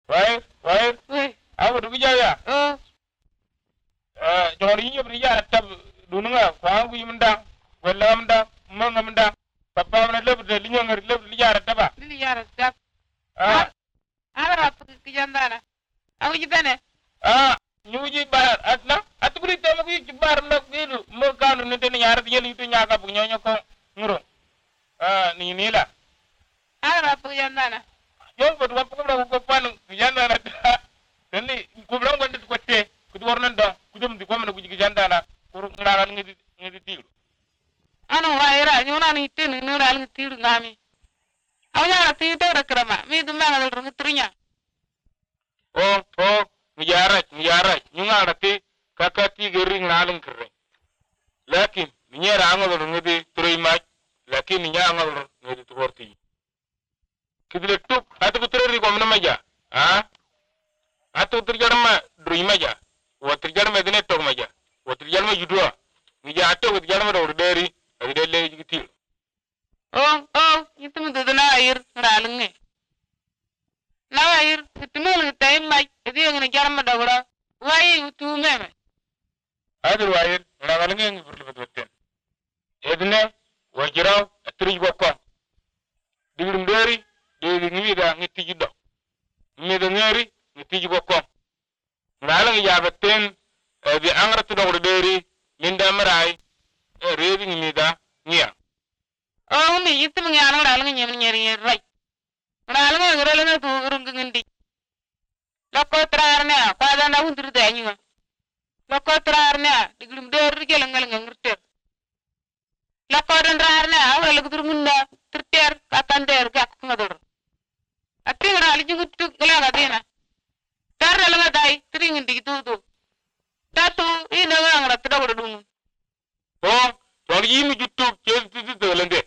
Wai. Aku tu bijaya. Jangan ini beriya tab dununga kuang kui menda, wala menda, manga menda. Papa mana lep de linya ngar lep liya taba. Liya tab. Ara kijandana. Aku jitane. Nyuji bar atna atburi tema kui bar nak gilu mo kanu nete ni yar yeli itu nyaka punya nyoko nguro. Ni nila. Ara kijandana. Yung buat apa kau dah panu kijandana. Jadi kau bilang kau tu kuat kudu warna dah kudu mesti kau mana kuji kijandana kurang ngaran ngedi tiru. Anu waira nyuna ni tin nural ngetiru ngami. Awalnya tiru rakrama. Mi tu mana ada ngetirunya. Ngiyarat nyunga rati kakati gering naling kering. Lakin niya rangal ngedi turui mat lakin niya rangal ngedi tuorti. Kidile tup atu putreri ko mana maja. Atu terjarma drui maja. Wa terjarma dene tok maja. Wa terjarma judua. Niya atu ko terjarma do orderi adele jikitil. Itu mentu na air ngalunge. Na air tumul tay mai edi ngene jarma dawra. Wai utu meme. Adur wair ngalunge ngi berlebat-lebaten. Edne wajiraw atri bokko. Digum deri de ngi da ngiti jiddo. Mi da ngeri ngiti bokko. Ngalunge yabaten bi angratu do deri minda marai rebi ngi da ngiya. Mi itu mengianu ngalunge nyeri rai. Ngalunge ngalunge tu urung ngendi. Loko trarnya pada na undur danyu. Loko trarnya digum deri gelang-gelang ngerter. Loko trarnya awal lugur munda terter katanter gak ngadur. Ati ngali jungut gelaga dina. Tar laga dai tring ndi tu. Tatu ina ngang rat daw dum. Wal yimi juttu tu lende.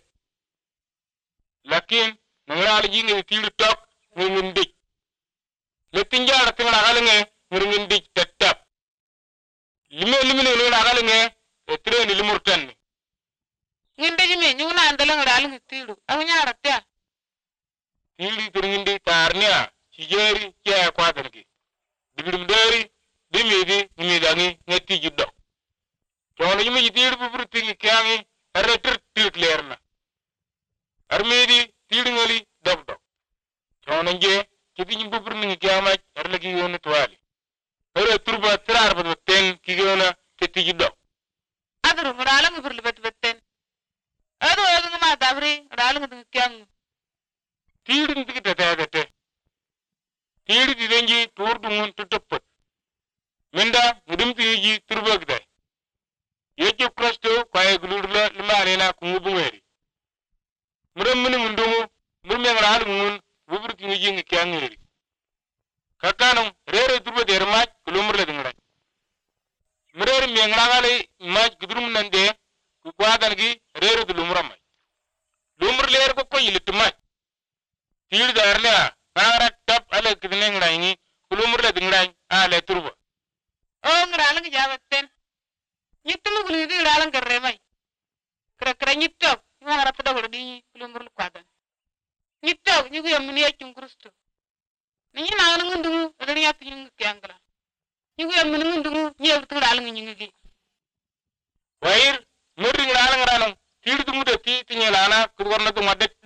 Lakin ngali yimi tilu tok ngindi. Letinjara tingala galinge ngindi tetap. Lime ngala galinge etre limurtan. Nginde jime nyuna andalang galinge tilu. Awnya ratya. Tilu ngindi tarnya sijeri kya kwatanki. Digum deri dimidi ngidani ngeti jiddo. Jono yimi tilu bubrutingi kyangi arretir tirklerna. Armedi tilu ngali dobdo. Jono nje kiti nyimbu burningi kiyama erlegi yonu tuwali. Ere turba tirar badbaten kigona kiti jiddo. Adru muralang burlibat-baten. Adu ma dabri ralang du kyang. Tiru ndiki tete. Tiru didenji tur dungun tutuput. Menda ngudum tiji turba gidai. Yecho krasto kwaye gulurla limanena kungubungeri. Muramuni ngundumu murme ngaral ngun bubur tingi ngi kyangeri. Kakano rere turba dermaj kulumurla dingrai. Murer mengrangale maj gudrum nande ku kwadan gi rere dulumramai. Lumur ler ko yilitumai. Tiru darla ngara tap ala kidne ngai kulumurla dingrai ale turba. Ngaralang jabaten. Nyitulu gulidi ngaralang garremai. Kra nyitok ngara tada di kulumur kwadan. Nyitok nyugu yamuni achung kristo. Ninyi na ngundungu adani atu nyung kyangala. Nyugu yamuni ngundungu nyew ngaralang nyingi. Wair Muri ngaralang tiru dungu de ti tinyelana kurwarna tu madet